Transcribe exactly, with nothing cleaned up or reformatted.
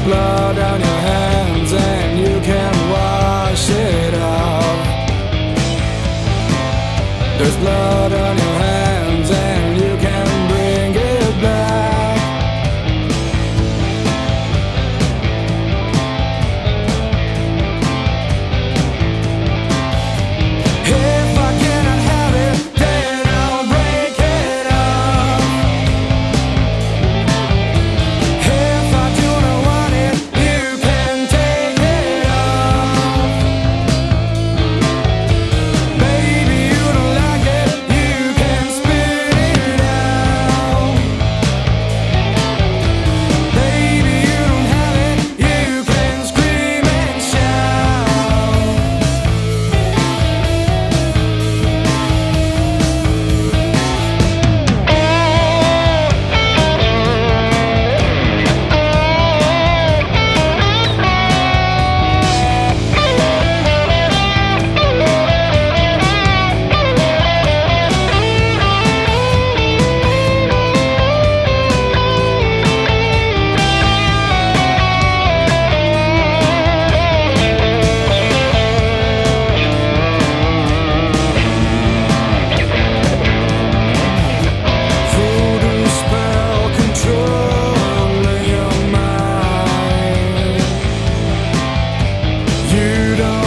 blood on your hands and you can wash it off. There's blood on your hands and you can bring it back. If I cannot have it, then I'll break it off. If I do not want it, you can take it off. Baby, you don't like it, you can spit it out. Baby, you don't have it, you can scream and shout. Voodoo spell controlling your mind. You don't